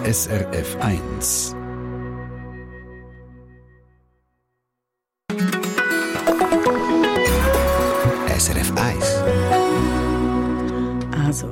SRF 1. SRF 1. Also,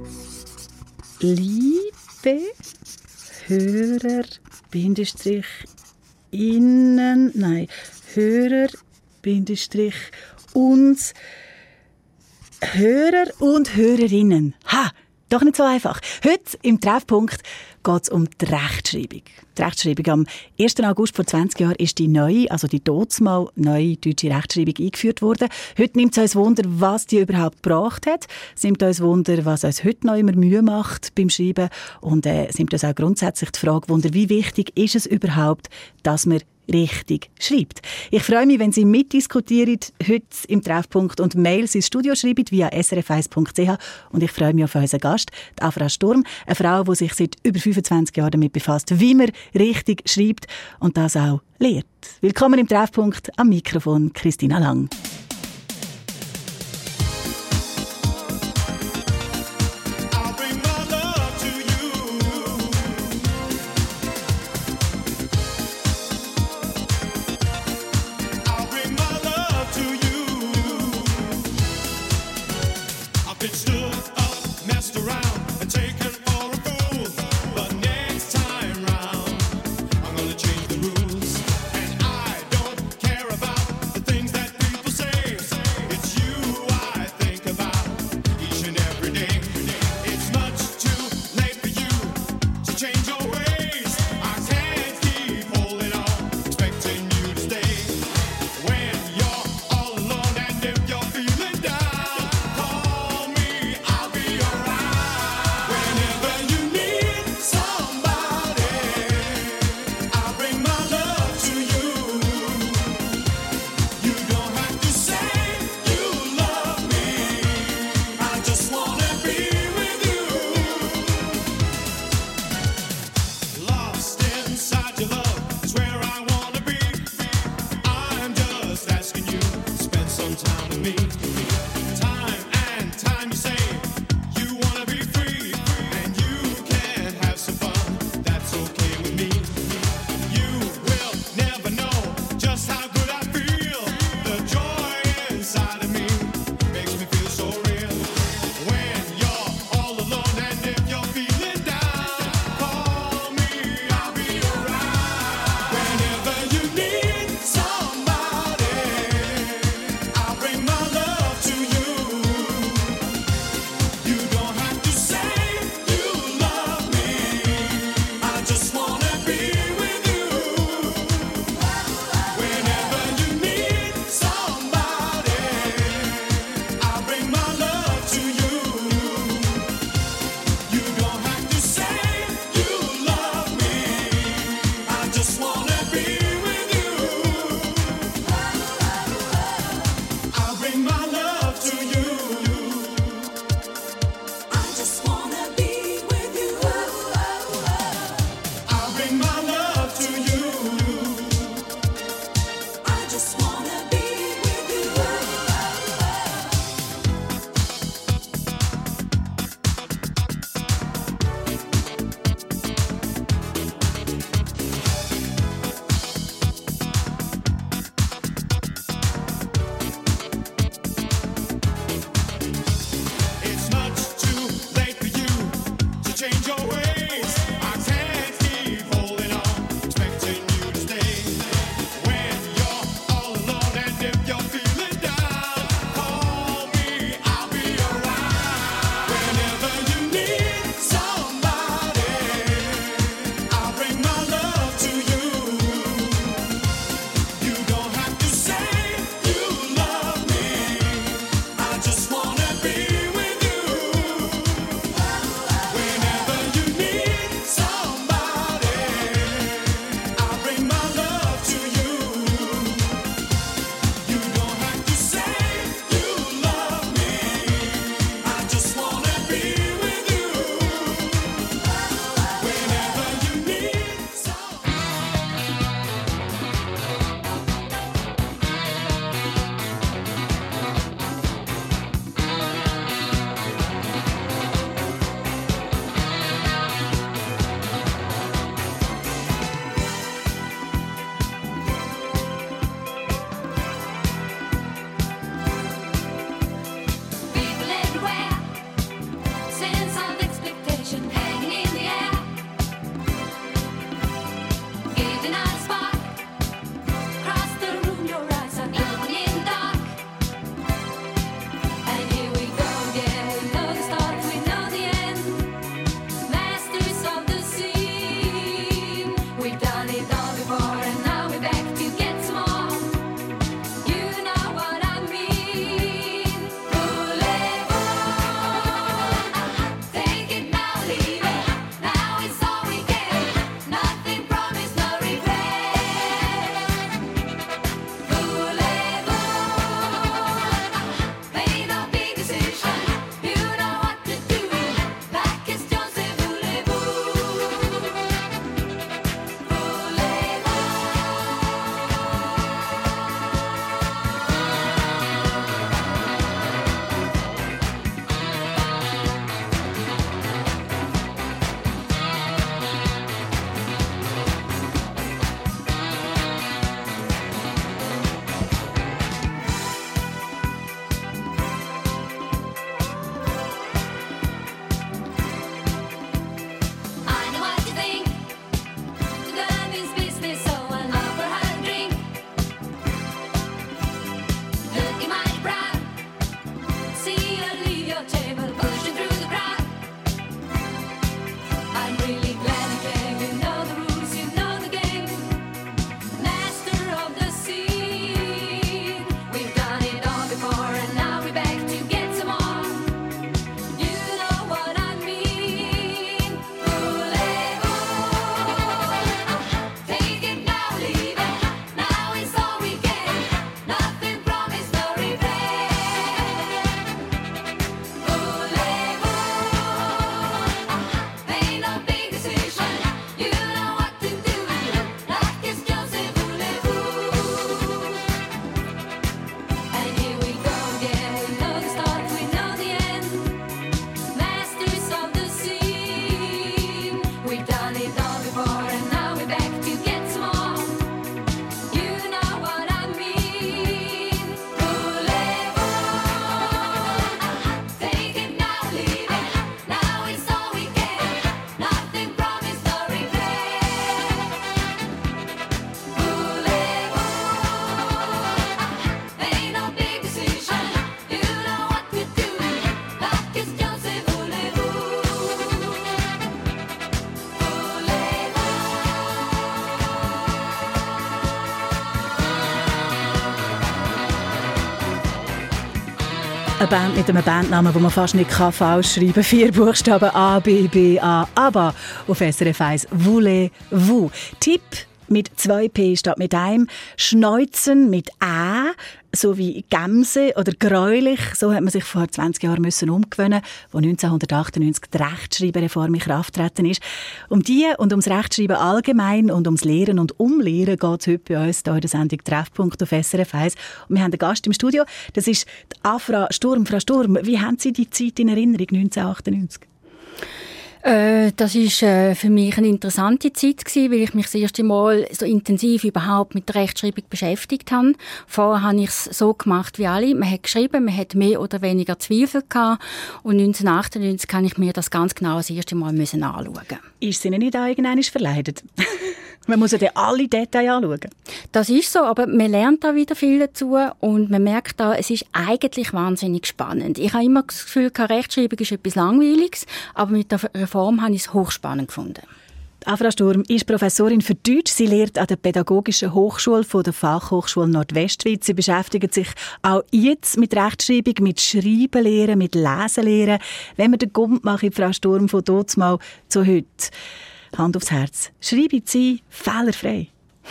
liebe Hörer, Bindestrich, innen, nein, Hörer, Bindestrich, uns, Hörer und Hörerinnen. Ha! Doch nicht so einfach. Heute im Treffpunkt geht es um die Rechtschreibung. Die Rechtschreibung am 1. August vor 20 Jahren ist die neue, also die damals neue deutsche Rechtschreibung eingeführt worden. Heute nimmt es uns Wunder, was die überhaupt gebracht hat. Es nimmt uns Wunder, was uns heute noch immer Mühe macht beim Schreiben. Und es nimmt uns auch grundsätzlich die Frage Wunder, wie wichtig ist es überhaupt, dass man richtig schreibt. Ich freue mich, wenn Sie mitdiskutieren heute im Treffpunkt und Mails ins Studio schreiben via srf1.ch. Und ich freue mich auf unseren Gast, die Afra Sturm, eine Frau, die sich seit über 25 Jahren damit befasst, wie man richtig schreibt und das auch lehrt. Willkommen im Treffpunkt, am Mikrofon Christina Lang. Change the rules, and I don't care about the things that people say. I'm really glad you came. You know the rules, you know the game. Master of the scene. We've done it all before and now we're back to get some more. You know what I mean. Voulez-vous? Take it now, leave it. Now is all we get. Nothing promised, no regret. Voulez-vous? Ain't no big decision. You know what to do. La question c'est voulez-vous? And here we go again. We know the start, we know the end. Masters of the scene. We've done it all before and now we're back to get some more. You know what I mean. Voulez-vous? Take it now, leave it. Now it's all we get. Nothing promised, no regret. Voulez-vous? Ain't no big decision. You know what to do. La question c'est voulez-vous? Eine Band mit einem Bandnamen, den man fast nicht falsch schreiben kann. 4 Buchstaben A, B, B, A. ABBA auf SRF 1. Voulez-vous? Tipp mit 2 P statt mit einem. Schneuzen mit Ä, so wie Gemse oder gräulich. So hat man sich vor 20 Jahren umgewöhnen, wo 1998 die Rechtschreibereform in Kraft getreten ist. Um die und ums Rechtschreiben allgemein und ums Lehren und Umlehren geht es heute bei uns hier in der Sendung «Treffpunkt» auf SRF 1. Und wir haben einen Gast im Studio, das ist die Afra Sturm. Frau Sturm, wie haben Sie die Zeit in Erinnerung, 1998? Das ist für mich eine interessante Zeit gewesen, weil ich mich das erste Mal so intensiv überhaupt mit der Rechtschreibung beschäftigt habe. Vorher habe ich es so gemacht wie alle. Man hat geschrieben, man hat mehr oder weniger Zweifel gehabt. Und 1998 kann ich mir das ganz genau das erste Mal anschauen. Ist es Ihnen nicht auch irgendwann verleidet? Man muss ja dann alle Details anschauen. Das ist so, aber man lernt da wieder viel dazu und man merkt da, es ist eigentlich wahnsinnig spannend. Ich habe immer das Gefühl, Rechtschreibung ist etwas Langweiliges, aber mit der Reform habe ich es hochspannend gefunden. Afra Sturm ist Professorin für Deutsch. Sie lehrt an der Pädagogischen Hochschule von der Fachhochschule Nordwestschweiz. Sie beschäftigt sich auch jetzt mit Rechtschreibung, mit Schreibenlehren, mit Lesenlehren. Wenn wir den Gump machen, Frau Sturm, von dort mal zu heute. Hand aufs Herz. Schreiben Sie fehlerfrei?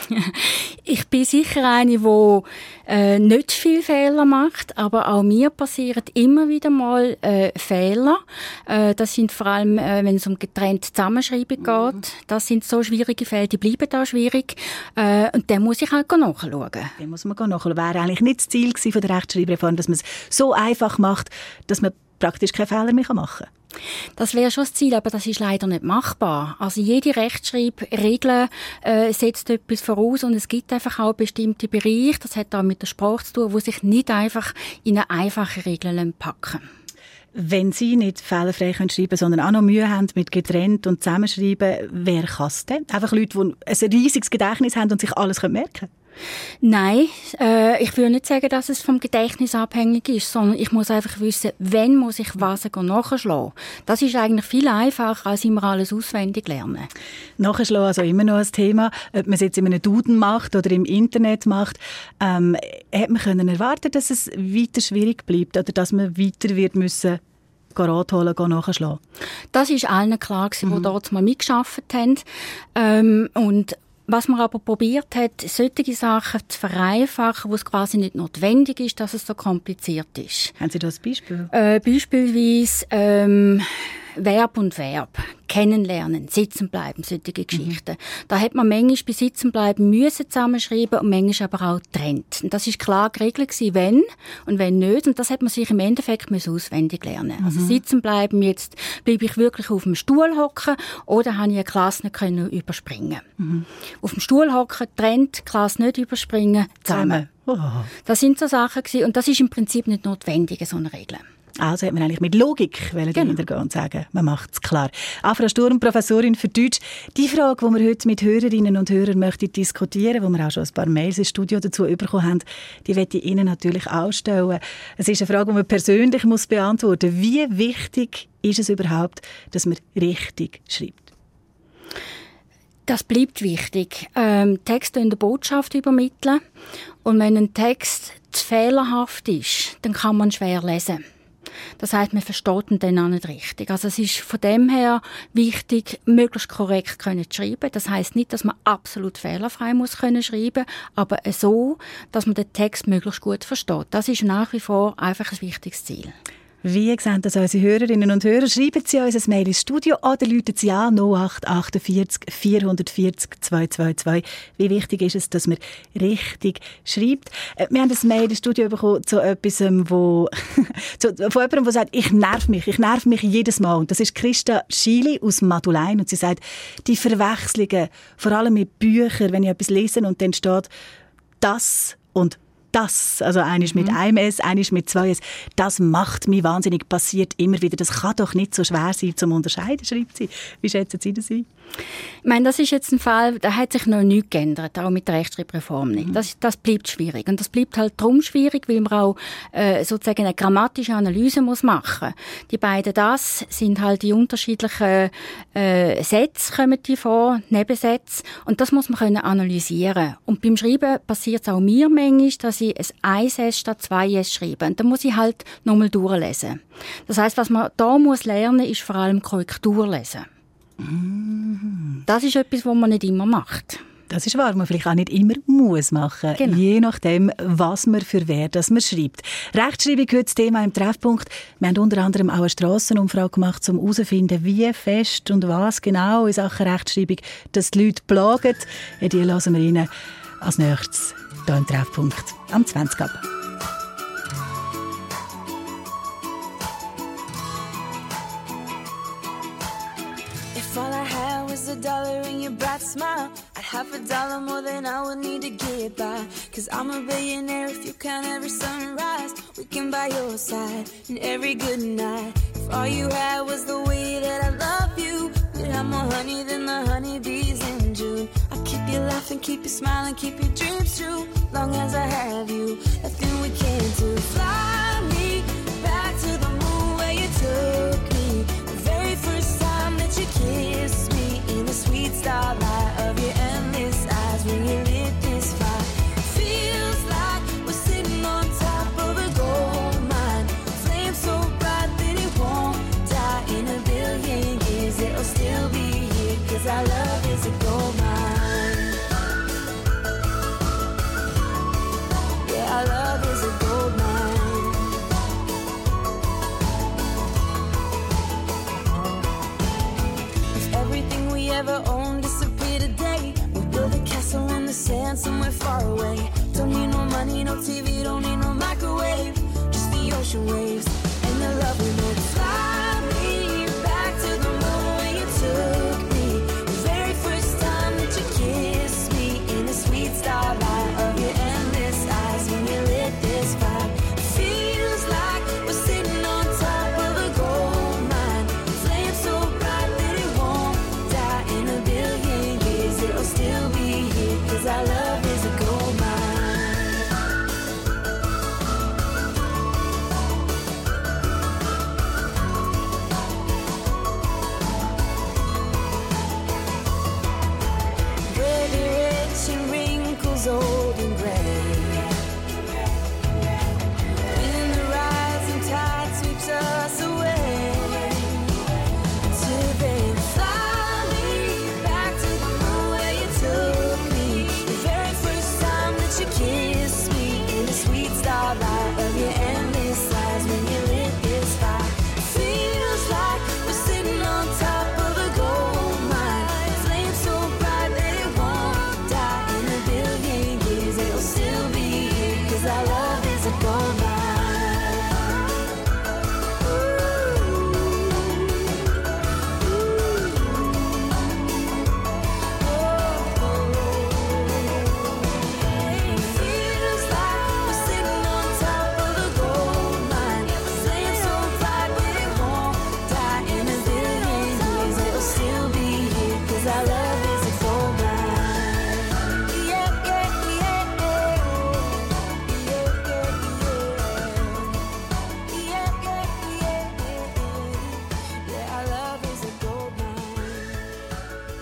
Ich bin sicher eine, die nicht viel Fehler macht, aber auch mir passieren immer wieder mal Fehler. Das sind vor allem, wenn es um getrennt Zusammenschreiben geht. Das sind so schwierige Fälle, die bleiben da schwierig. Und dann muss ich halt nachschauen. Dann muss man nachschauen. Wäre eigentlich nicht das Ziel von der Rechtschreibreform, dass man es so einfach macht, dass man praktisch keine Fehler mehr machen kann? Das wäre schon das Ziel, aber das ist leider nicht machbar. Also jede Rechtschreibregel setzt etwas voraus und es gibt einfach auch bestimmte Bereiche, das hat auch mit der Sprache zu tun, die sich nicht einfach in eine einfache Regel packen. Wenn Sie nicht fehlerfrei schreiben können, sondern auch noch Mühe haben mit getrennt und zusammenschreiben, wer kann es denn? Einfach Leute, die ein riesiges Gedächtnis haben und sich alles merken können? Nein, ich will nicht sagen, dass es vom Gedächtnis abhängig ist, sondern ich muss einfach wissen, wann muss ich was nachschlagen. Das ist eigentlich viel einfacher, als immer alles auswendig lernen. Nachschlagen, also immer noch ein Thema. Ob man es jetzt in einem Duden macht oder im Internet macht, hat man können erwarten, dass es weiter schwierig bleibt oder dass man weiter wird müssen Rat holen, nachschlagen? Das ist allen klar gewesen, die dort mal mitgearbeitet haben. Und was man aber probiert hat, solche Sachen zu vereinfachen, wo es quasi nicht notwendig ist, dass es so kompliziert ist. Haben Sie da ein Beispiel? Beispielsweise Verb und Verb. Kennenlernen, sitzen bleiben, solche Geschichten. Da hat man manchmal bei sitzen bleiben müssen zusammenschreiben und manchmal aber auch getrennt. Und das ist klar geregelt gewesen, wenn und wenn nicht. Und das hat man sich im Endeffekt auswendig lernen. Also sitzen bleiben, jetzt bleibe ich wirklich auf dem Stuhl hocken oder habe ich eine Klasse nicht können überspringen. Auf dem Stuhl hocken, getrennt, Klasse nicht überspringen, zusammen. Oh. Das sind so Sachen gewesen. Und das ist im Prinzip nicht notwendig, so eine Regel. Also hat man eigentlich mit Logik dahinter gehen und sagen, man macht es klar. Afra Sturm, Professorin für Deutsch. Die Frage, die wir heute mit Hörerinnen und Hörern möchten diskutieren, wo wir auch schon ein paar Mails ins Studio dazu bekommen haben, die möchte ich Ihnen natürlich auch stellen. Es ist eine Frage, die man persönlich beantworten muss. Wie wichtig ist es überhaupt, dass man richtig schreibt? Das bleibt wichtig. Texte eine Botschaft übermitteln. Und wenn ein Text zu fehlerhaft ist, dann kann man schwer lesen. Das heisst, man versteht ihn dann auch nicht richtig. Also es ist von dem her wichtig, möglichst korrekt zu schreiben. Das heisst nicht, dass man absolut fehlerfrei muss schreiben, aber so, dass man den Text möglichst gut versteht. Das ist nach wie vor einfach ein wichtiges Ziel. Wie sehen das unsere Hörerinnen und Hörer? Schreiben Sie uns ein Mail ins Studio oder rufen Sie an 0848 440 222. Wie wichtig ist es, dass man richtig schreibt? Wir haben ein Mail ins Studio bekommen zu etwas, von jemandem, der sagt, ich nerv mich jedes Mal. Und das ist Christa Schili aus Madulein. Und sie sagt, die Verwechslungen, vor allem mit Büchern, wenn ich etwas lese und dann steht das und das, also eines mit einem S, eines mit zwei S, das macht mich wahnsinnig, passiert immer wieder. Das kann doch nicht so schwer sein, zum Unterscheiden, schreibt sie. Wie schätzen Sie das ein? Ich meine, das ist jetzt ein Fall, da hat sich noch nichts geändert, auch mit der Rechtschreibreform nicht. Das bleibt schwierig. Und das bleibt halt darum schwierig, weil man auch sozusagen eine grammatische Analyse machen muss. Die beiden das sind halt die unterschiedlichen Sätze, kommen die vor, Nebensätze. Und das muss man können analysieren. Und beim Schreiben passiert es auch mir manchmal, dass ich ein S statt zwei S schreibe. Und dann muss ich halt nochmal durchlesen. Das heisst, was man da muss lernen, ist vor allem Korrektur lesen. Das ist etwas, was man nicht immer macht. Das ist wahr, man vielleicht auch nicht immer muss machen, genau. Je nachdem, was man für wer das man schreibt. Rechtschreibung heute das Thema im Treffpunkt. Wir haben unter anderem auch eine Strassenumfrage gemacht, um herauszufinden, wie fest und was genau in Sachen Rechtschreibung das die Leute plagen. Die lassen wir Ihnen als nächstes hier im Treffpunkt am 20 ab. If all I had was $1 and your bright smile, I'd have $1 more than I would need to get by. Cause I'm a billionaire if you count every sunrise. We can buy your side and every good night. If all you had was the way that I love you, you'd have more honey than the honeybees in June. I'll keep you laughing, keep you smiling, keep your dreams true. Long as I have you, nothing we can't do. Fly me back to the moon where you took me. The very first time that you kissed me, in the sweet starlight of your endless eyes when you lit this fire. Feels like we're sitting on top of a gold mine. Flame so bright that it won't die. In a billion years it'll still be here, cause our love is a gold mine. Yeah, our love is a gold mine. If everything we ever owned disappeared today, we'll build a castle in the sand somewhere far away. Don't need no money, no TV, don't need no microwave. Just the ocean waves and the love we made. Fly me back to the moon where you took me. The very first time that you kissed me, in the sweet starlight of your endless eyes when we lit this fire. Feels like we're sitting on top of a gold mine. Flame so bright that it won't die. In a billion years it'll still be here, cause our love is a gold mine.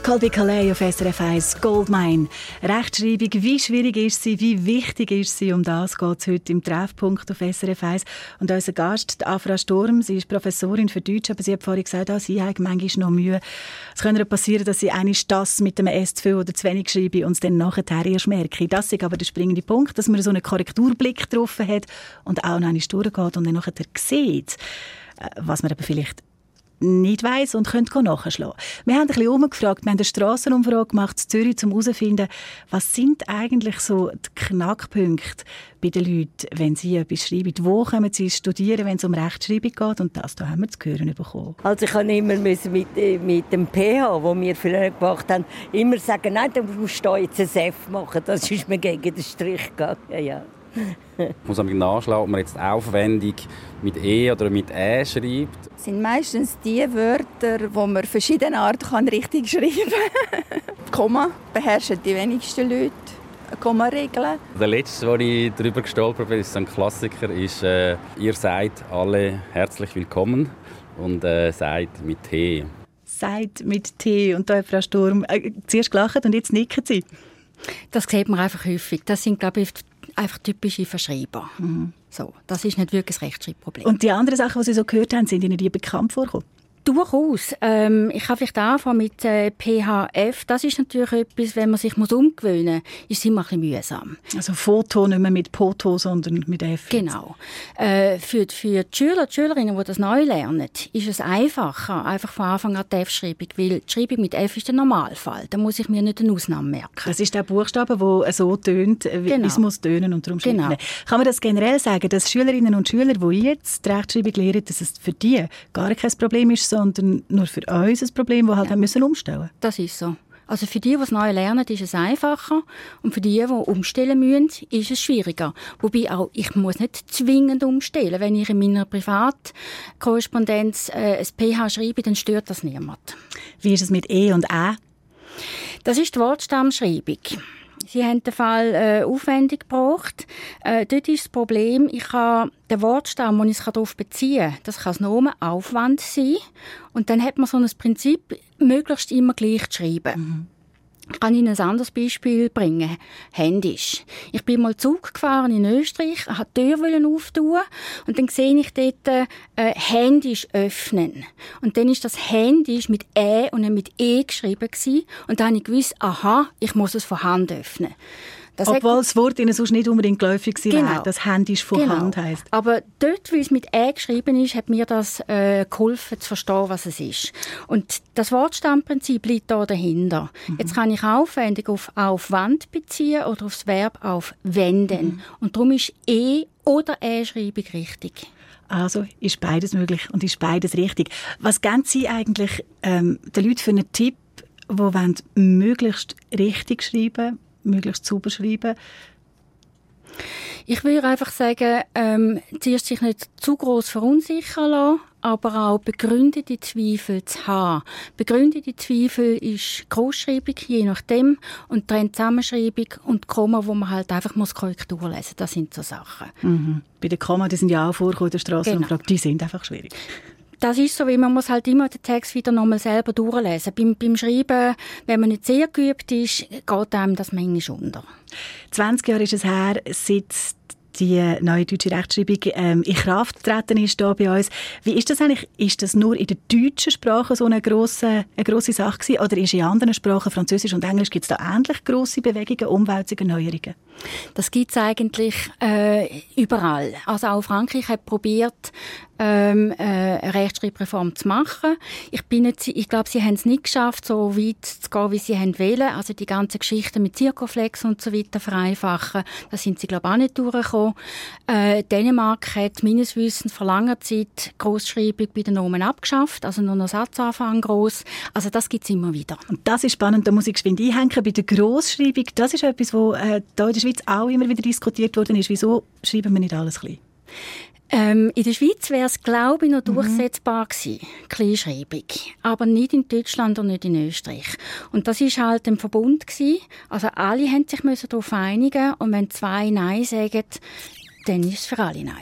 Colby Calais auf SRF 1, Goldmine. Rechtschreibung, wie schwierig ist sie, wie wichtig ist sie? Um das geht es heute im Treffpunkt auf SRF 1. Und unser Gast, Afra Sturm, sie ist Professorin für Deutsch, aber sie hat vorhin gesagt, sie hat manchmal noch Mühe. Es könnte passieren, dass sie eine das mit einem S zu viel oder zu wenig schreibe und es dann nachher erst merke. Das ist aber der springende Punkt, dass man so einen Korrekturblick drauf hat und auch noch eine durchgeht und dann nachher sieht, was man aber vielleicht nicht weiss und könnte nachschlagen. Wir haben ein bisschen umgefragt, wir haben eine Strassenumfrage gemacht in Zürich, um herauszufinden, was sind eigentlich so die Knackpunkte bei den Leuten, wenn sie etwas schreiben. Wo kommen sie studieren, wenn es um Rechtschreibung geht? Und das da haben wir zu hören bekommen. Also ich musste immer mit dem PH, das wir früher gemacht haben, immer sagen, nein, du musst da jetzt ein F machen, das ist mir gegen den Strich gegangen. Ja. Ich muss nachschlagen, ob man jetzt aufwendig mit E oder mit Ä schreibt. Das sind meistens die Wörter, die man verschiedene Arten richtig schreiben kann. Komma beherrschen die wenigsten Leute. Komma-Regeln. Der letzte, wo ich darüber gestolpert bin, ist ein Klassiker, ist «Ihr seid alle herzlich willkommen» und «seid mit T». «Seid mit T». Und da hat Frau Sturm zuerst gelacht und jetzt nicken sie. Das sieht man einfach häufig. Das sind, glaube ich, einfach typische Verschreiber. Mhm. So, das ist nicht wirklich ein Rechtschreibproblem. Und die anderen Sachen, die Sie so gehört haben, sind Ihnen die bekannt vorgekommen? Durchaus. Ich kann vielleicht anfangen mit PHF. Das ist natürlich etwas, wenn man sich umgewöhnen muss, ist es immer ein bisschen mühsam. Also Foto nicht mehr mit Poto, sondern mit F. Genau. Für die Schüler und Schülerinnen, die das neu lernen, ist es einfacher, einfach von Anfang an die F-Schreibung, weil die Schreibung mit F ist der Normalfall. Da muss ich mir nicht eine Ausnahme merken. Das ist der Buchstabe, der so tönt, wie es muss tönen und darum schreiben. Genau. Kann man das generell sagen, dass Schülerinnen und Schüler, die jetzt die Rechtschreibung lernen, dass es für die gar kein Problem ist, sondern nur für uns ein Problem, das halt müssen umstellen. Das ist so. Also für die es neu lernen, ist es einfacher. Und für die umstellen müssen, ist es schwieriger. Wobei auch, ich muss nicht zwingend umstellen. Wenn ich in meiner Privatkorrespondenz ein PH schreibe, dann stört das niemand. Wie ist es mit E und Ä? Das ist die Wortstammschreibung. Sie haben den Fall aufwendig gebracht. Dort ist das Problem, ich kann den Wortstamm, den ich darauf beziehen kann, das kann das Nomenaufwand sein. Und dann hat man so ein Prinzip, möglichst immer gleich zu schreiben. Mhm. Ich kann Ihnen ein anderes Beispiel bringen. Händisch. Ich bin mal Zug gefahren in Österreich, wollte die Tür auftun und dann sehe ich dort händisch öffnen. Und dann ist das händisch mit Ä und nicht mit E geschrieben gewesen. Und dann habe ich gewusst, aha, ich muss es von Hand öffnen. Obwohl das Wort Ihnen sonst nicht unbedingt geläufig wäre, genau. Das händisch von Hand heisst. Aber dort, weil es mit «ä» geschrieben ist, hat mir das geholfen, zu verstehen, was es ist. Und das Wortstammprinzip liegt da dahinter. Mhm. Jetzt kann ich aufwendig auf «aufwand» beziehen oder auf das Verb «aufwenden». Mhm. Und darum ist «e» oder «ä»-Schreibung richtig. Also ist beides möglich und ist beides richtig. Was geben Sie eigentlich den Leuten für einen Tipp, die möglichst richtig schreiben, möglichst sauber schreiben? Ich würde einfach sagen, zuerst sich nicht zu gross verunsichern lassen, aber auch begründete Zweifel zu haben. Begründete Zweifel ist Großschreibung, je nachdem, und Trennzusammenschreibung und Komma, wo man halt einfach Korrektur lesen muss. Das sind so Sachen. Mhm. Bei den Komma, die sind ja auch vorgekommen in der Strassenumfrage, genau. Die sind einfach schwierig. Das ist so, weil man muss halt immer den Text wieder nochmal selber durchlesen. Beim Schreiben, wenn man nicht sehr geübt ist, geht einem das manchmal unter. 20 Jahre ist es her, seit die neue deutsche Rechtschreibung in Kraft getreten ist hier bei uns. Wie ist das eigentlich? Ist das nur in der deutschen Sprache so eine grosse Sache gewesen? Oder ist in anderen Sprachen, Französisch und Englisch, gibt es da ähnlich grosse Bewegungen, Umwälzungen, Neuerungen? Das gibt es eigentlich überall. Also auch Frankreich hat probiert, eine Rechtschreibreform zu machen. Ich glaube, sie haben es nicht geschafft, so weit zu gehen, wie sie wollen. Also die ganzen Geschichten mit Zirkoflex und so weiter vereinfachen. Da sind sie, glaube ich, auch nicht durchgekommen. Dänemark hat meines Wissens vor langer Zeit Großschreibung bei den Nomen abgeschafft, also nur noch Satzanfang gross. Also das gibt es immer wieder. Und das ist spannend, da muss ich geschwind einhängen. Bei der Großschreibung, das ist etwas, wo hier in der Schweiz auch immer wieder diskutiert worden ist. Wieso schreiben wir nicht alles klein? In der Schweiz wäre es, glaube ich, noch durchsetzbar gewesen, Kleinschreibung. Aber nicht in Deutschland und nicht in Österreich. Und das war halt ein Verbund gewesen. Also alle mussten sich darauf einigen. Und wenn 2 Nein sagen, dann ist es für alle Nein.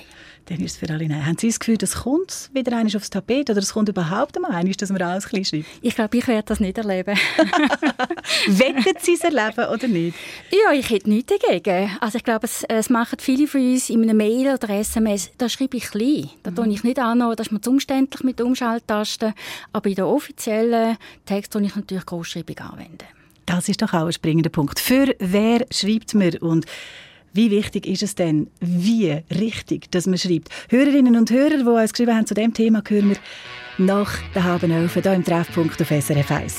Dann ist es für alle nein. Haben Sie das Gefühl, das kommt wieder einmal aufs Tapet oder es kommt überhaupt einmal einmal, dass man alles klein schreibt? Ich glaube, ich werde das nicht erleben. Wettet Sie es erleben oder nicht? Ja, ich hätte nichts dagegen. Also ich glaube, es machen viele von uns in einer Mail oder SMS, da schreibe ich klein. Da tue ich nicht an, das ist mir zu umständlich mit Umschalttasten. Aber in den offiziellen Text tue ich natürlich Großschreibung anwenden. Das ist doch auch ein springender Punkt. Für wer schreibt man und wie wichtig ist es denn, wie richtig, dass man schreibt? Hörerinnen und Hörer, die uns geschrieben haben zu diesem Thema, hören wir nach der 10:30 hier im Treffpunkt auf SRF 1.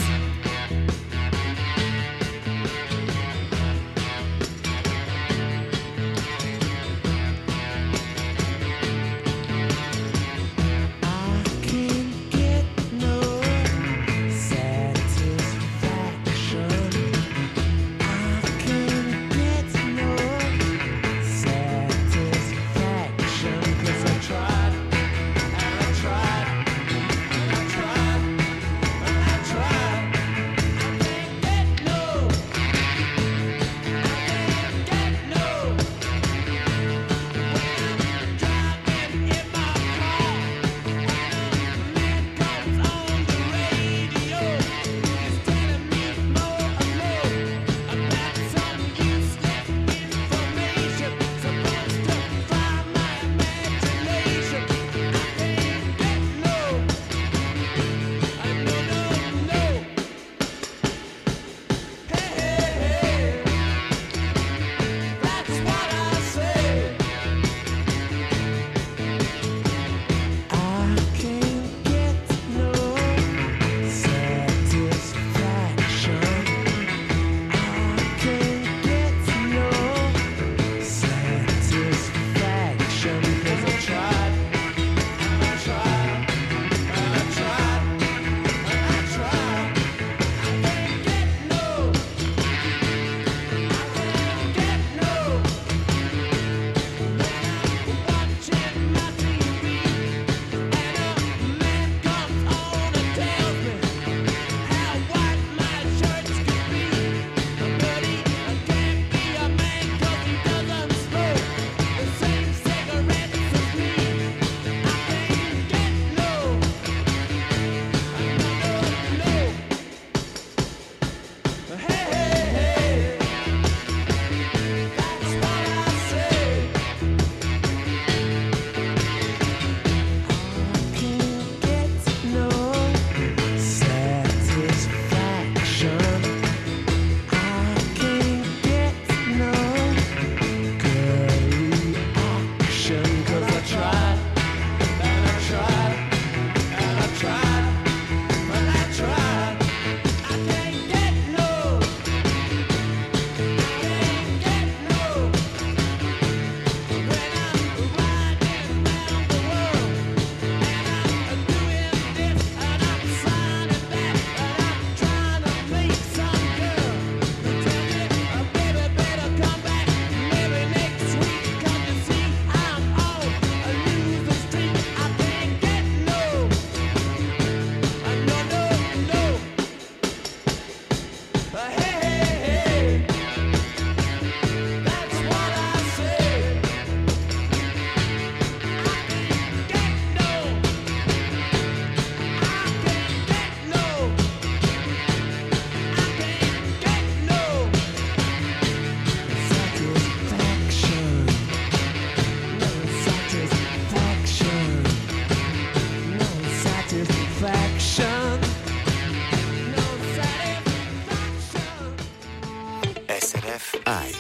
SRF 1.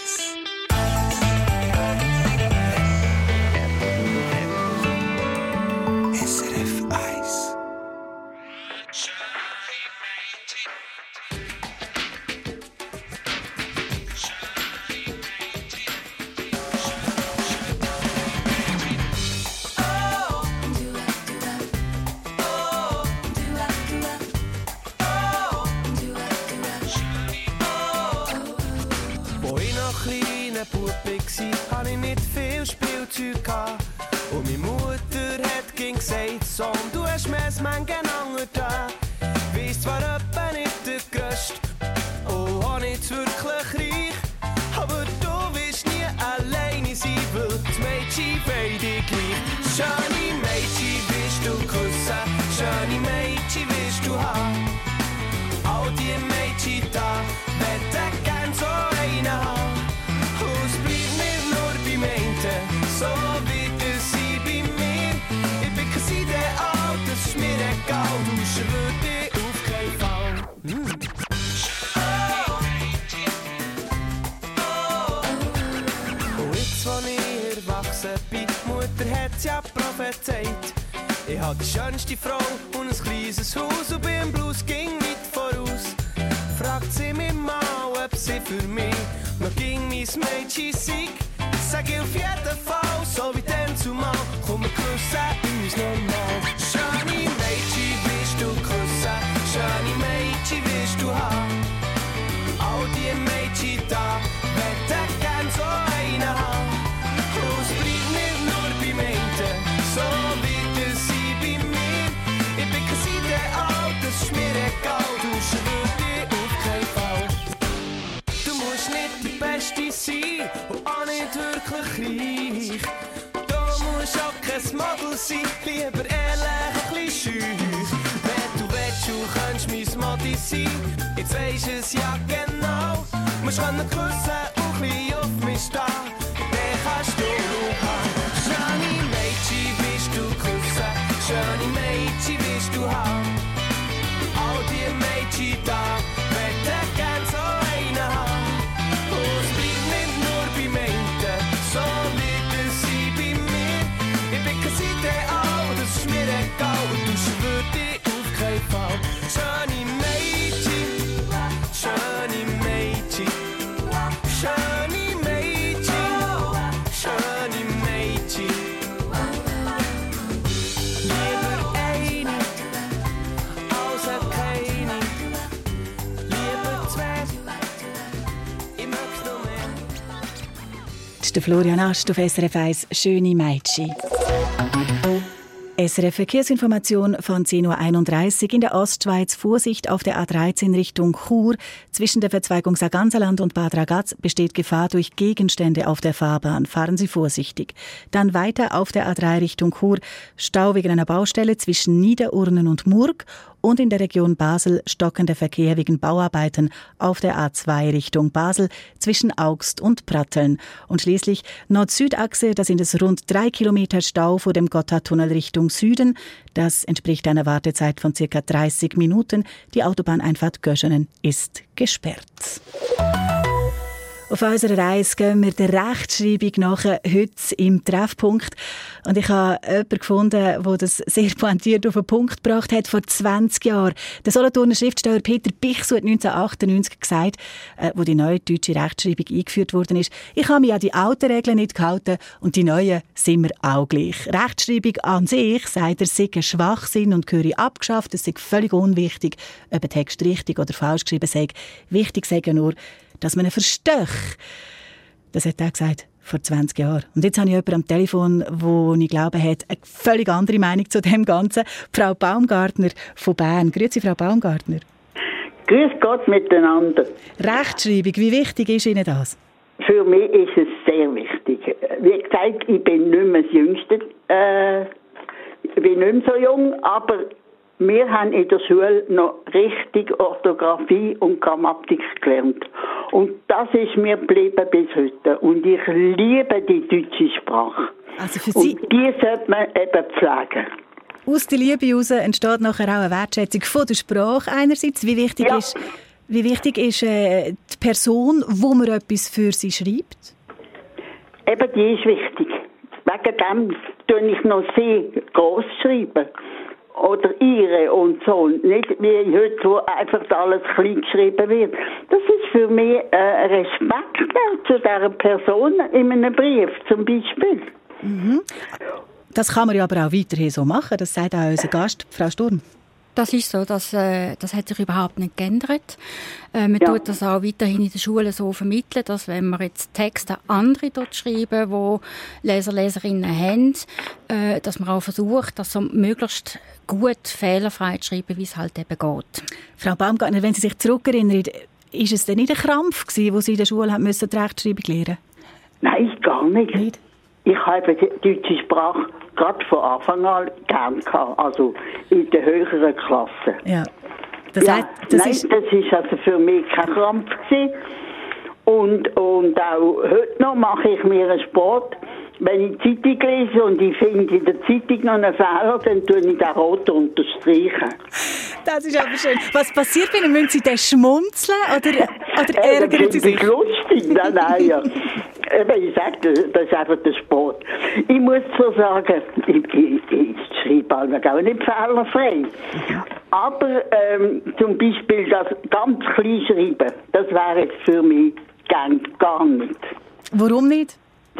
SRF 1. Hatte ich nicht viel Spielzeug gehabt. Und meine Mutter hat gesagt, Sohn, du hast mehr als manchen anderen da. Weisst zwar etwa nicht der Größte, oh, auch nicht wirklich reich. Aber du willst nie alleine sein, weil das Mädchen für dich gleich. gesagt. Ich hab die schönste Frau und ein kleines Haus und bin im Blues ging weit voraus. Fragt sie mich mal, ob sie für mich noch ging mein Mädchen sei. Sag ich auf jeden Fall, so wie dann zumal, komm wir küssen uns nochmal. Schöne Mädchen willst du küssen, schöne Mädchen willst du haben. All die Mädchen da, möchten gern so eine haben. Und es bleibt nicht nur bei Mädchen, so wird es sein bei mir. Ich bin kein Ideal, das ist mir egal, du schwör dir auf keinen Fall. Du musst nicht die Beste sein und auch nicht wirklich reich. Du musst auch kein Model sein, lieber ehrlich ein bisschen schüch. Wenn du willst, du kannst mein Model sein, jetzt weisst es ja genau. Musst können küssen und ein bisschen auf mich stehen, den kannst du haben. Schöne Mädchen willst du küssen, schöne Mädchen willst du haben. All die Mädchen da, möchten gern so eine haben. Und es bleibt nicht nur bei Mädchen, so wird es sein bei mir. Ich bin kein Ideal, das ist mir egal, und du schwör dir auf keinen Fall. Schöne Mädchen, schöne Mädchen, schöne Mädchen, schöne Mädchen. Lieber eine als keine, lieber zwei, ich möcht's noch mehr. Das ist der Florian Ast auf SRF 1 «Schöne Mädchen». SRF Verkehrsinformation von 10.31 Uhr in der Ostschweiz. Vorsicht auf der A13 Richtung Chur. Zwischen der Verzweigung Sarganserland und Bad Ragaz besteht Gefahr durch Gegenstände auf der Fahrbahn. Fahren Sie vorsichtig. Dann weiter auf der A3 Richtung Chur. Stau wegen einer Baustelle zwischen Niederurnen und Murg. Und in der Region Basel stockender Verkehr wegen Bauarbeiten auf der A2 Richtung Basel zwischen Augst und Pratteln. Und schließlich Nord-Süd-Achse, da sind es rund 3 Kilometer Stau vor dem Gotthardtunnel Richtung Süden. Das entspricht einer Wartezeit von ca. 30 Minuten. Die Autobahneinfahrt Göschenen ist gesperrt. Auf unserer Reise gehen wir der Rechtschreibung nach, heute im Treffpunkt. Und ich habe jemanden gefunden, der das sehr pointiert auf den Punkt gebracht hat. Vor 20 Jahren. Der Solothurner Schriftsteller Peter Bichsel hat 1998 gesagt, wo die neue deutsche Rechtschreibung eingeführt worden ist: Ich habe mich an die alten Regeln nicht gehalten und die neuen sind wir auch gleich. Rechtschreibung an sich, sagt er, sei ein Schwachsinn und gehöre abgeschafft. Es sei völlig unwichtig, ob ein Text richtig oder falsch geschrieben sei. Wichtig sei ja nur, dass man ihn versteht. Das hat er gesagt, vor 20 Jahren. Und jetzt habe ich jemanden am Telefon, der, ich glaube, hat eine völlig andere Meinung zu dem Ganzen. Frau Baumgartner von Bern. Grüezi, Frau Baumgartner. Grüß Gott miteinander. Rechtschreibung, wie wichtig ist Ihnen das? Für mich ist es sehr wichtig. Wie gesagt, ich bin nicht mehr das Jüngste. Ich bin nicht mehr so jung, aber wir haben in der Schule noch richtig Orthographie und Grammatik gelernt. Und das ist mir geblieben bis heute. Und ich liebe die deutsche Sprache. Also für Sie, und die sollte man eben pflegen. Aus der Liebe heraus entsteht nachher auch eine Wertschätzung von der Sprache einerseits. Wie wichtig ist die Person, wo man etwas für sie schreibt? Eben, die ist wichtig. Wegen dem tue ich noch sehr groß schreiben. Oder ihre und so. Nicht wie heute, wo einfach alles klein geschrieben wird. Das ist für mich Respekt zu dieser Person in einem Brief zum Beispiel. Mhm. Das kann man ja aber auch weiterhin so machen. Das sagt auch unser Gast, Frau Sturm. Das ist so, das hat sich überhaupt nicht geändert. Man tut das auch weiterhin in der Schule so vermitteln, dass wenn man jetzt Texte an andere dort schreiben, die Leser, Leserinnen haben, dass man auch versucht, das so möglichst gut fehlerfrei zu schreiben, wie es halt eben geht. Frau Baumgartner, wenn Sie sich zurückerinnern, ist es denn nicht ein Krampf gewesen, wo Sie in der Schule haben müssen, die Rechtschreibung lernen? Nein, gar nicht. Ich habe die deutsche Sprache gerade von Anfang an gern gehabt, also in der höheren Klasse. Ja. Das ist also für mich kein Krampf gewesen. Und auch heute noch mache ich mir einen Sport. Wenn ich die Zeitung lese und ich finde in der Zeitung noch einen Fehler, dann tue ich den rot unterstreichen. Das ist aber schön. Was passiert, wenn müssen Sie den schmunzeln oder ärgern Sie sich? Das ist lustig, nein, ja. Ich sage, das ist einfach der Sport. Ich muss so sagen, ich schreibe halt auch nicht fehlerfrei. Aber zum Beispiel das ganz klein schreiben, das wäre jetzt für mich gar nicht. Warum nicht?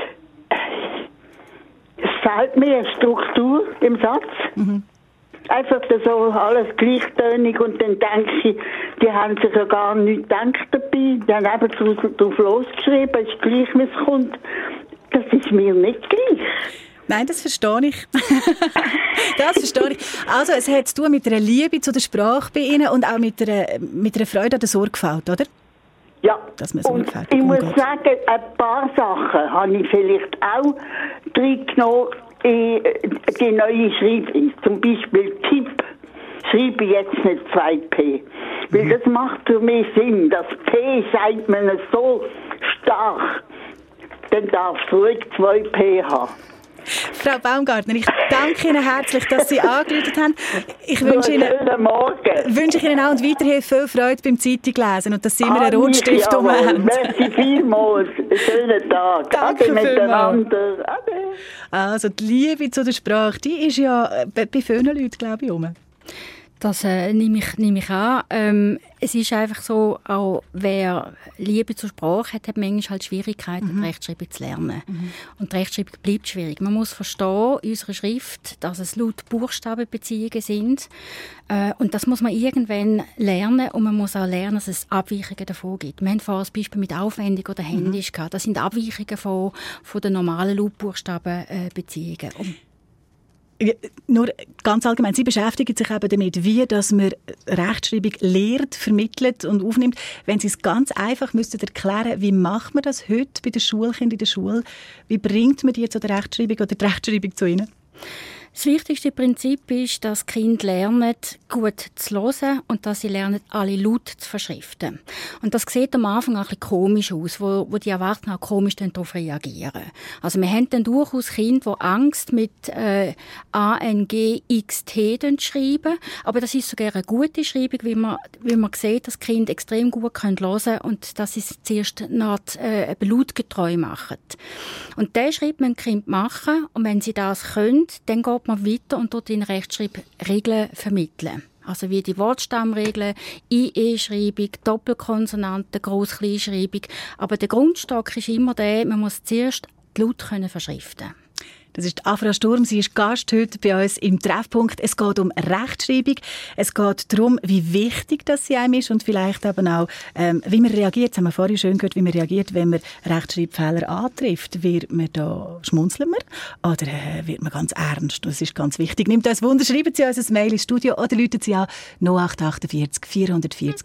Es fehlt mir eine Struktur im Satz. Einfach so alles gleichtönig und dann denke ich, die haben sich ja gar nichts gedacht dabei. Die haben eben drauf losgeschrieben, es ist gleich, wie es kommt. Das ist mir nicht gleich. Nein, das verstehe ich. Das verstehe ich. Also, es hat zu tun mit einer Liebe zu der Sprache bei Ihnen und auch mit einer Freude an der Sorgfalt, oder? Ja, dass man und ich muss sagen, ein paar Sachen habe ich vielleicht auch reingenommen in die neue Schreibweise. Zum Beispiel Tipp schreibe ich jetzt nicht 2P. Weil das macht für mich Sinn. Das P sagt man so stark, dann darf es ruhig 2P haben. Frau Baumgartner, ich danke Ihnen herzlich, dass Sie angerufen haben. Ich wünsche Ihnen auch und weiterhin viel Freude beim Zeitunglesen und dass Sie immer einen Rotstift haben. Merci vielmals. Schönen Tag. Danke miteinander. Also die Liebe zu der Sprache, die ist ja bei vielen Leuten, glaube ich, rum. Das nehme ich an. Es ist einfach so, auch wer Liebe zur Sprache hat manchmal halt Schwierigkeiten, die Rechtschreibung zu lernen. Und die Rechtschreibung bleibt schwierig. Man muss verstehen, in unserer Schrift, dass es laut Buchstabenbeziehungen sind. Und das muss man irgendwann lernen. Und man muss auch lernen, dass es Abweichungen davon gibt. Wir haben vorhin das Beispiel mit aufwendig oder händisch gehabt. Das sind Abweichungen von den normalen Lautbuchstabenbeziehungen. Nur ganz allgemein, Sie beschäftigen sich eben damit, wie dass man Rechtschreibung lehrt, vermittelt und aufnimmt. Wenn Sie es ganz einfach müssten erklären, wie macht man das heute bei den Schulkindern in der Schule? Wie bringt man die zu der Rechtschreibung oder die Rechtschreibung zu ihnen? Das wichtigste Prinzip ist, dass die Kinder lernen, gut zu hören und dass sie lernen, alle Laute zu verschriften. Und das sieht am Anfang ein bisschen komisch aus, wo die Erwachsenen auch komisch darauf reagieren. Also wir haben dann durchaus Kinder, die Angst mit A-N-G-X-T schreiben, aber das ist sogar eine gute Schreibung, wie man sieht, dass die Kinder extrem gut hören können und dass sie es zuerst lautgetreu machen. Und diesen Schritt müssen die Kinder machen und wenn sie das können, dann geht man weiter und dort in Rechtschreibregeln vermitteln. Also wie die Wortstammregeln, IE-Schreibung, Doppelkonsonanten, Gross-Kleinschreibung. Aber der Grundstock ist immer der, man muss zuerst die Laute verschriften können. Das ist Afra Sturm. Sie ist Gast heute bei uns im Treffpunkt. Es geht um Rechtschreibung. Es geht darum, wie wichtig das sie einem ist und vielleicht eben auch, wie man reagiert. Das haben wir vorhin schön gehört, wie man reagiert, wenn man Rechtschreibfehler antrifft. Wird man da, schmunzeln wir oder wird man ganz ernst? Das ist ganz wichtig. Nimmt uns Wunder, schreiben Sie uns ein Mail ins Studio oder rufen Sie an 0848 440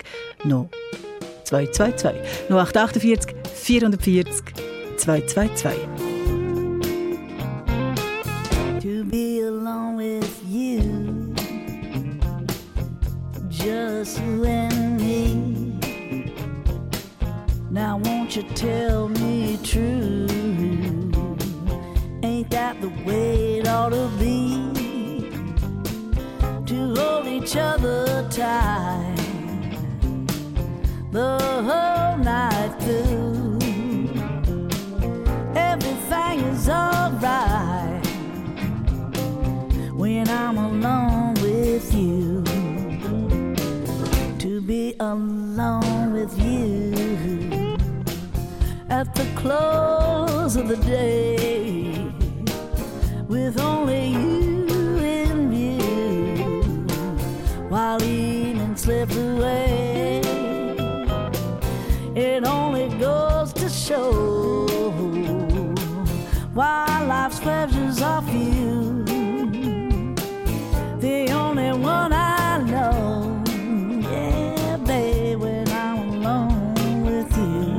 222. 0848 440 222. To be alone with you, just you and me. Now won't you tell me true? Ain't that the way it ought to be? To hold each other tight the whole night through. Everything is alright when I'm alone with you. To be alone with you at the close of the day, with only you in view, while evening slips away. It only goes to show while life's pleasures off you, the only one I know, yeah, babe, when I'm alone with you.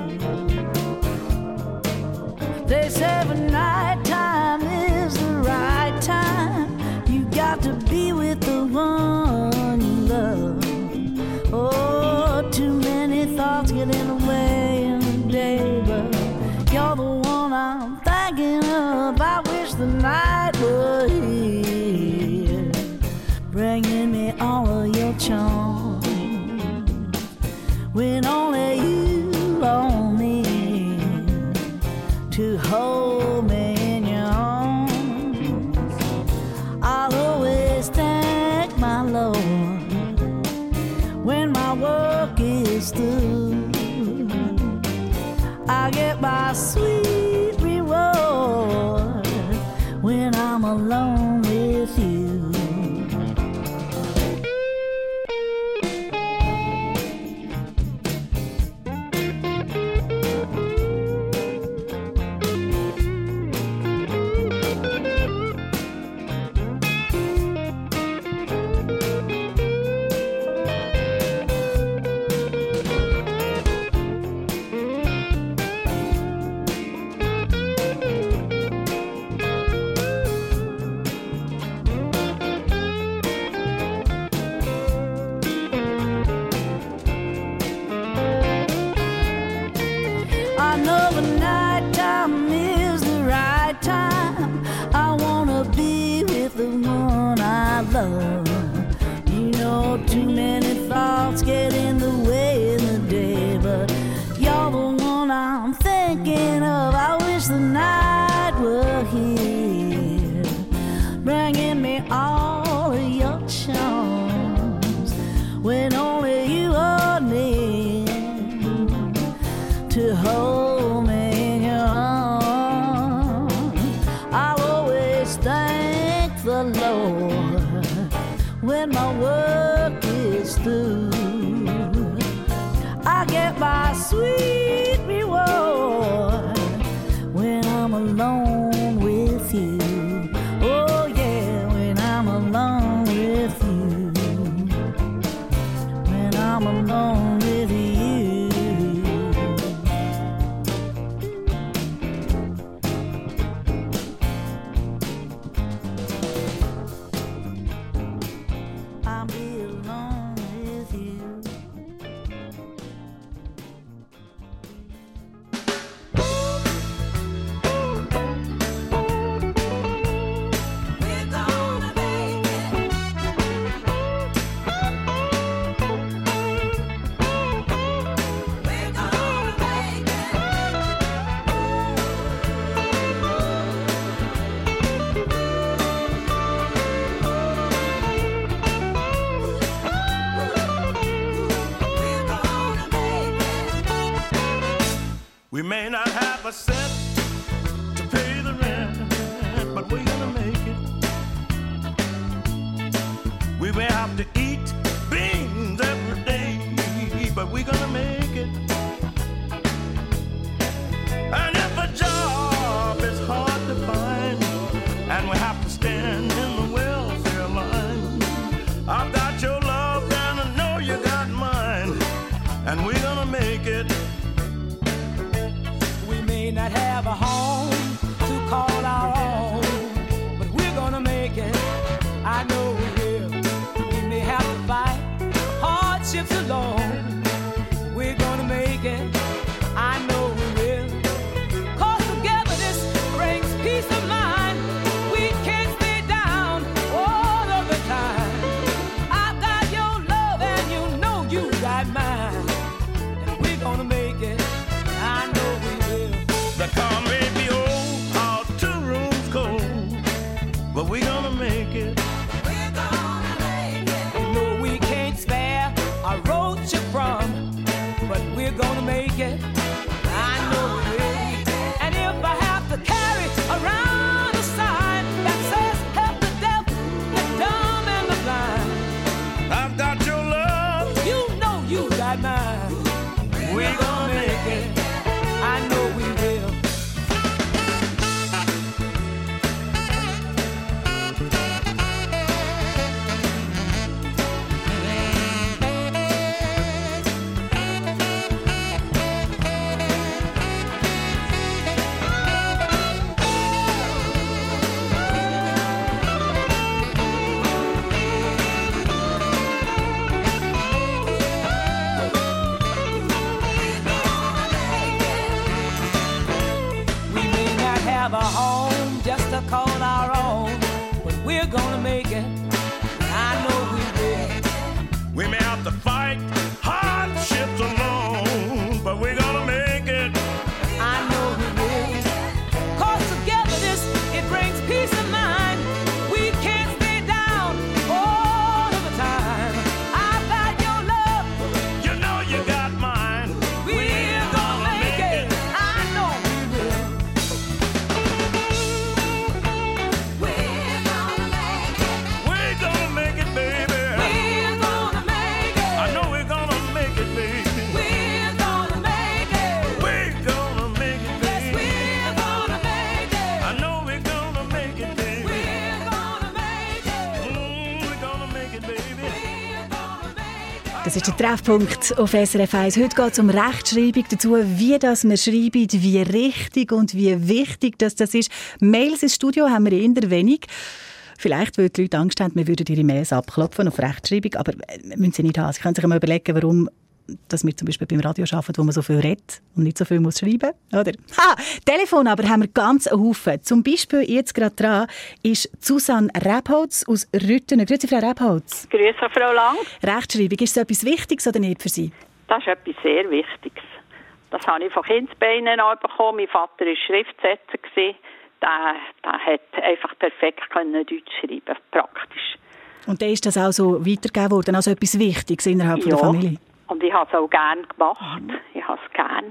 They say the night time is the right time. You got to be with the one you love. Oh, too many thoughts get in the way in the day, but you're the one I'm thinking of. I wish the night were here, bringing me all of your charm, when only you on me, is through, I get my sweet reward when I'm alone with you. I know the night time is the right time. I wanna be with the one I love. You know, too many thoughts get in the way in the day, but you're the one I'm thinking of. I wish the night were here, bringing me all of your charms, when only you are near to hold me in your arms. I'll always thank the Lord when my work is through. I get my sweet reward when I'm alone with you. Oh yeah, when I'm alone with you. When I'm alone with you. I'll be alone with you. We're gonna make it. We're gonna make We may not have a cent to pay the rent, but we're gonna make it. We may have to eat beans every day, but we're gonna make it. And if a job is hard to find, and we have to stand in the welfare line, I've got your love and I know you got mine, and we're gonna make it. We may not have a home to call our own, but we're gonna make it. I know we will. We may have to fight hardships alone. We're gonna make it. I know we will. 'Cause togetherness brings peace of mind. We can't stay down all of the time. I've got your love and you know you got mine. And we're gonna make it. I know we will. The car may be old, our 2 rooms cold, but we're gonna make it. We're gonna make it. You know we can't spare a road trip from, but we're gonna make it. I know we will. And if I have to carry around a sign that says help the deaf, the dumb and the blind, I've got your love, you know you got mine. we're gonna make it. I know we will. We may not have a home just to call our own, but we're gonna make it. I know we will. We may have to fight hardships alone, but we're gonna make it. I know we will. 'Cause togetherness, it brings peace of mind. We can't stay down all of the time. I've got your love. You know you got Das ist der Treffpunkt auf SRF 1. Heute geht es um Rechtschreibung, dazu, wie das man schreibt, wie richtig und wie wichtig das ist. Mails ins Studio haben wir eher wenig. Vielleicht, weil die Leute Angst haben, wir würden ihre Mails abklopfen auf Rechtschreibung, aber müssen sie nicht haben. Sie können sich mal überlegen, warum dass wir zum Beispiel beim Radio arbeiten, wo man so viel redet und nicht so viel muss schreiben muss. Oder? Telefon aber haben wir ganz einen Haufen. Zum Beispiel jetzt gerade dran ist Susanne Rebholz aus Rüttenen. Grüezi, Frau Rebholz. Grüezi, Frau Lang. Rechtschreibung, ist das etwas Wichtiges oder nicht für Sie? Das ist etwas sehr Wichtiges. Das habe ich von Kindesbeinen an bekommen. Mein Vater war Schriftsetzer. Der hat einfach perfekt Deutsch schreiben, praktisch. Und dann ist das auch so weitergegeben worden, also etwas Wichtiges innerhalb von der Familie? Und ich habe es auch gerne gemacht. Ich habe es gerne.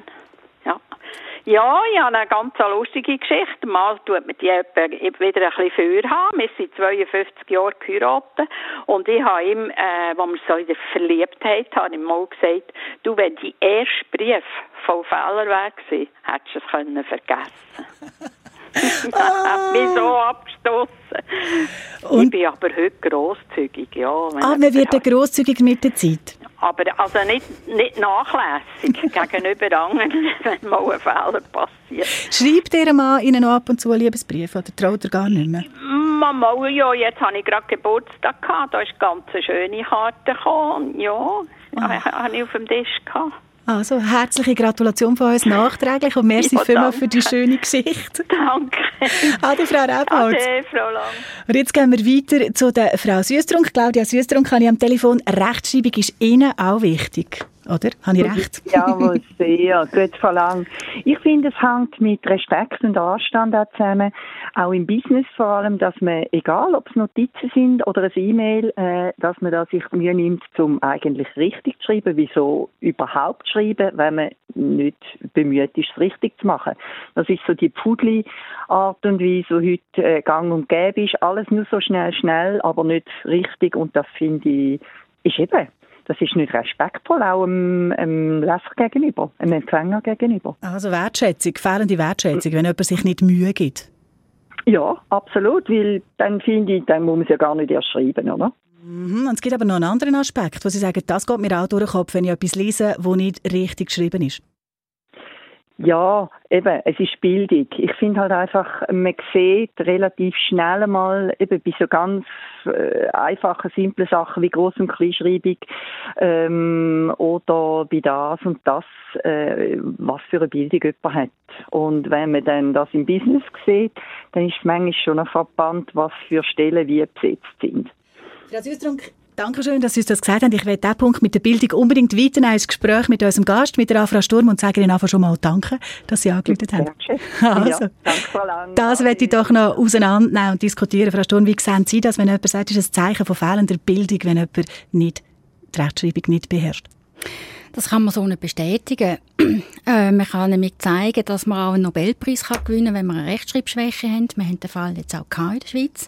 Ja, ich habe eine ganz lustige Geschichte. Mal tut man die wieder ein bisschen früher haben. Wir sind 52 Jahre geheiratet. Und ich habe ihm, als wir so in der Verliebtheit habe ich mal gesagt, du, wenn die erste Brief voll Fehler wäre gewesen, hättest du es vergessen. Das hat mich so abgestossen. Ich bin aber heute grosszügig, ja. Man wird dann grosszügig mit der Zeit? Aber also nicht nachlässig gegenüber anderen, wenn mal ein Fehler passiert. Schreibt Ihr Mann Ihnen noch ab und zu einen Liebesbrief oder traut er gar nicht mehr? Mama, ja, jetzt habe ich gerade Geburtstag gehabt, da ist ganz eine schöne Karte gekommen. Ja, habe ich auf dem Tisch gehabt. Also, herzliche Gratulation von uns nachträglich und merci vielmals für die schöne Geschichte. Danke. Ade, Frau Rebholz. Ade, Frau Lang. Und jetzt gehen wir weiter zu der Frau Süstrunk. Claudia Süstrunk habe ich am Telefon. Rechtschreibung ist Ihnen auch wichtig, oder? Habe ich recht? Jawohl, sehr. Gut, Frau Lang. Ich finde, es hängt mit Respekt und Anstand auch zusammen. Auch im Business vor allem, dass man, egal ob es Notizen sind oder ein E-Mail, dass man da sich Mühe nimmt, um eigentlich richtig zu schreiben. Wieso überhaupt schreiben, wenn man nicht bemüht ist, es richtig zu machen. Das ist so die Pudli-Art und Weise, die heute gang und gäbe ist. Alles nur so schnell, aber nicht richtig. Und das finde ich, ist eben, das ist nicht respektvoll, auch dem Leser gegenüber, dem Empfänger gegenüber. Also Wertschätzung, fehlende Wertschätzung, wenn jemand sich nicht Mühe gibt. Ja, absolut, weil dann finde ich, dann muss man es ja gar nicht erst schreiben, oder? Und es gibt aber noch einen anderen Aspekt, wo Sie sagen, das geht mir auch durch den Kopf, wenn ich etwas lese, das nicht richtig geschrieben ist. Ja, eben, es ist Bildung. Ich finde halt einfach, man sieht relativ schnell mal, eben bei so ganz einfachen, simplen Sachen wie Groß- und Kleinschreibung oder bei das und das, was für eine Bildung jemand hat. Und wenn man dann das im Business sieht, dann ist es manchmal schon noch verbannt, was für Stellen wie besetzt sind. Frau Süstrunk, danke schön, dass Sie uns das gesagt haben. Ich werde diesen Punkt mit der Bildung unbedingt weiternehmen ins Gespräch mit unserem Gast, mit der Frau Sturm, und sage Ihnen einfach schon mal danke, dass Sie angerufen haben. Also, ja, danke, Frau Lang. Das werde ich doch noch auseinandernehmen und diskutieren. Frau Sturm, wie sehen Sie das, wenn jemand sagt, es ist ein Zeichen von fehlender Bildung, wenn jemand nicht die Rechtschreibung nicht beherrscht? Das kann man so nicht bestätigen. Man kann nämlich zeigen, dass man auch einen Nobelpreis gewinnen kann, wenn man eine Rechtschreibschwäche hat. Wir haben den Fall jetzt auch in der Schweiz.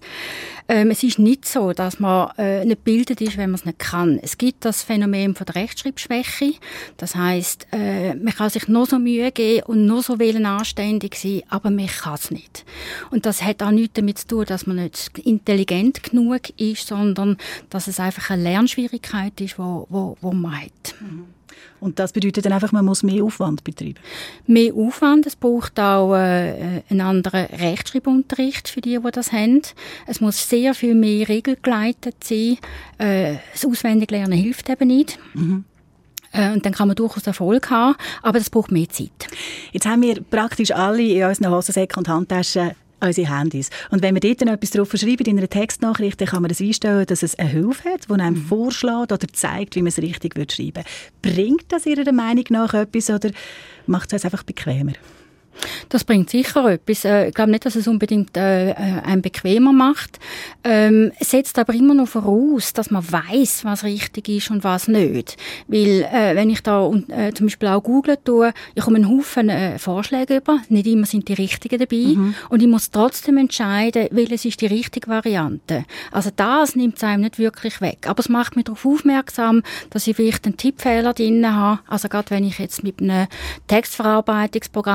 Es ist nicht so, dass man nicht gebildet ist, wenn man es nicht kann. Es gibt das Phänomen von der Rechtschreibschwäche. Das heisst, man kann sich noch so Mühe geben und noch so anständig sein, aber man kann es nicht. Und das hat auch nichts damit zu tun, dass man nicht intelligent genug ist, sondern dass es einfach eine Lernschwierigkeit ist, wo man hat. Und das bedeutet dann einfach, man muss mehr Aufwand betreiben? Mehr Aufwand. Es braucht auch einen anderen Rechtschreibunterricht für die das haben. Es muss sehr viel mehr regelgeleitet sein. Das Auswendiglernen hilft eben nicht. Und dann kann man durchaus Erfolg haben, aber das braucht mehr Zeit. Jetzt haben wir praktisch alle in unseren Hosensäcken und Handtaschen unsere Handys. Und wenn wir dort dann etwas drauf schreiben in einer Textnachricht, dann kann man das einstellen, dass es eine Hilfe hat, die einem vorschlägt oder zeigt, wie man es richtig schreiben würde. Bringt das Ihrer Meinung nach etwas oder macht es einfach bequemer? Das bringt sicher etwas. Ich glaube nicht, dass es unbedingt einen bequemer macht. Es setzt aber immer noch voraus, dass man weiss, was richtig ist und was nicht. Weil wenn ich da zum Beispiel auch google tue, ich komme einen Haufen Vorschläge über, nicht immer sind die richtigen dabei und ich muss trotzdem entscheiden, welches ist die richtige Variante. Also das nimmt es einem nicht wirklich weg. Aber es macht mich darauf aufmerksam, dass ich vielleicht einen Tippfehler drin habe. Also gerade wenn ich jetzt mit einem Textverarbeitungsprogramm arbeite,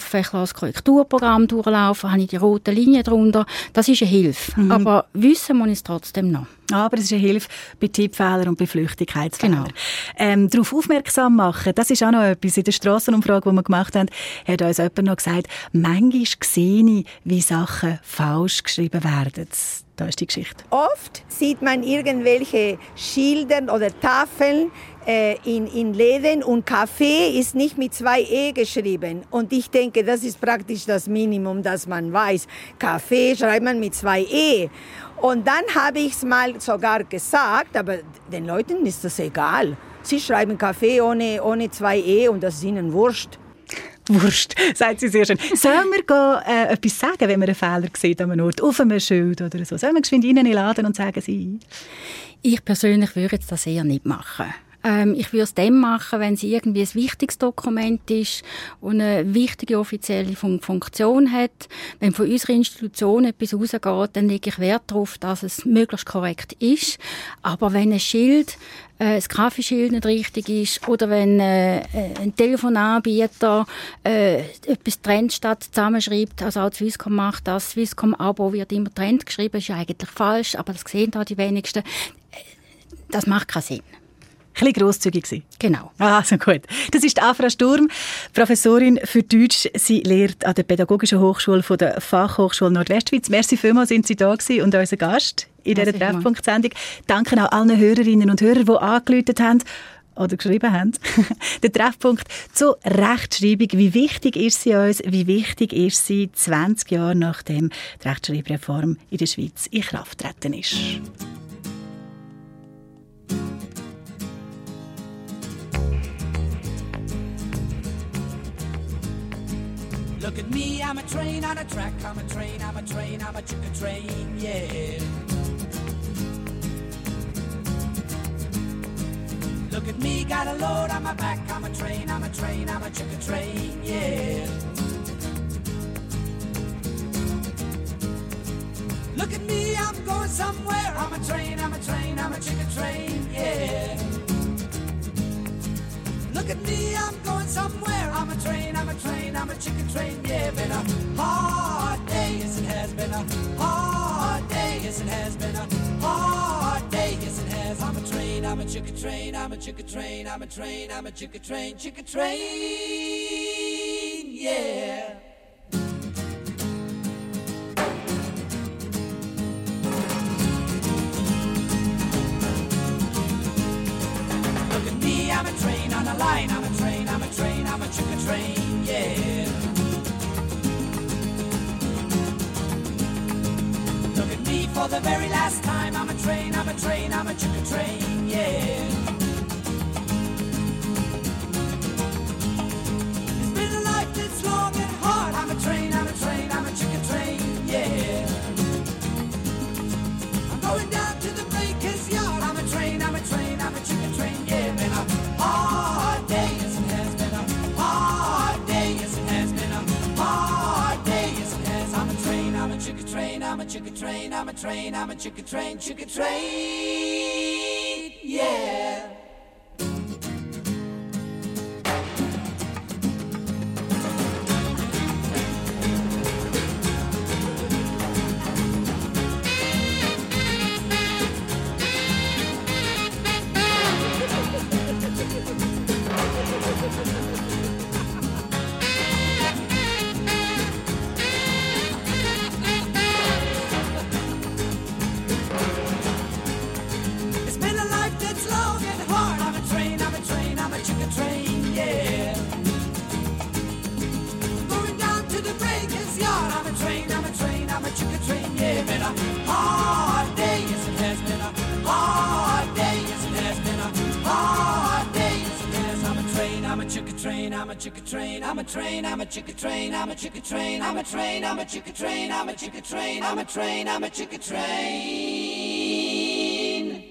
laufen, ich lasse das Korrekturprogramm durchlaufen, habe ich die rote Linie drunter. Das ist eine Hilfe. Aber wissen muss ich es trotzdem noch. Aber es ist eine Hilfe bei Tippfehlern und bei Flüchtigkeitsfehlern. Genau. Darauf aufmerksam machen, das ist auch noch etwas. In der Strassenumfrage, die wir gemacht haben, hat uns jemand noch gesagt, manchmal sehe ich, wie Sachen falsch geschrieben werden. Da ist die Geschichte. Oft sieht man irgendwelche Schilder oder Tafeln in Läden und Kaffee ist nicht mit 2 E geschrieben. Und ich denke, das ist praktisch das Minimum, das man weiß. Kaffee schreibt man mit 2 E. Und dann habe ich es mal sogar gesagt, aber den Leuten ist das egal. Sie schreiben Kaffee ohne 2 E und das ist ihnen wurscht. Wurscht, sagt sie sehr schön. Sollen wir etwas sagen, wenn wir einen Fehler sehen an einem Ort, auf einem Schild oder so? Sollen wir geschwind rein in den Laden und sagen sie? Ich persönlich würde jetzt das eher nicht machen. Ich würde es dann machen, wenn es irgendwie ein wichtiges Dokument ist und eine wichtige offizielle Funktion hat. Wenn von unserer Institution etwas rausgeht, dann lege ich Wert darauf, dass es möglichst korrekt ist. Aber wenn ein Schild, das Kaffeeschild nicht richtig ist oder wenn ein Telefonanbieter etwas Trend statt zusammenschreibt, also auch Swisscom macht das, Swisscom-Abo wird immer Trend geschrieben, ist eigentlich falsch, aber das sehen da die wenigsten. Das macht keinen Sinn. Ein bisschen grosszügig sein. Genau. Also gut. Das ist Afra Sturm, Professorin für Deutsch. Sie lehrt an der Pädagogischen Hochschule von der Fachhochschule Nordwestschweiz. Merci vielmals, sind Sie da gewesen und unser Gast in dieser Treffpunkt-Sendung. Danke auch allen Hörerinnen und Hörern, die angerufen haben oder geschrieben haben. Der Treffpunkt zur Rechtschreibung. Wie wichtig ist sie uns? Wie wichtig ist sie 20 Jahre nachdem die Rechtschreibreform in der Schweiz in Kraft getreten ist? Look at me, I'm a train on a track, I'm a train, I'm a train, I'm a chicken train, yeah. Look at me, got a load on my back, I'm a train, I'm a train, I'm a chicken train, yeah. Look at me, I'm going somewhere, I'm a train, I'm a train, I'm a chicken train, yeah. Look at me, I'm going somewhere. I'm a train, I'm a train, I'm a chicken train. Yeah, been a hard day, yes it has been a hard day, yes it has been a hard day, yes it has. I'm a train, I'm a chicken train, I'm a chicken train, I'm a train, I'm a chicken train, yeah. I'm a train on a line, I'm a train, I'm a train, I'm a chicken train, yeah. Look at me for the very last time, I'm a train, I'm a train, I'm a chicken train, yeah. It's been a life that's long and hard, I'm a train, I'm a train, I'm a chicken train, yeah. I'm going down to the baker's yard, I'm a train, I'm a train, I'm a chicken train, yeah. Been a hard day, yes it has been a hard day, yes it has been a hard day, yes it has. I'm a train, I'm a chicken train, I'm a chicken train, I'm a train, I'm a chicken train, yeah. I'm a chicken train, I'm a train, I'm a chicken train, I'm a chicken train, I'm a train, I'm a chicken train, I'm a chicken train, I'm a train, I'm a chicken train.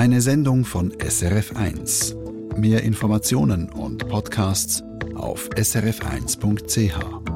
Eine Sendung von SRF1. Mehr Informationen und Podcasts auf srf1.ch.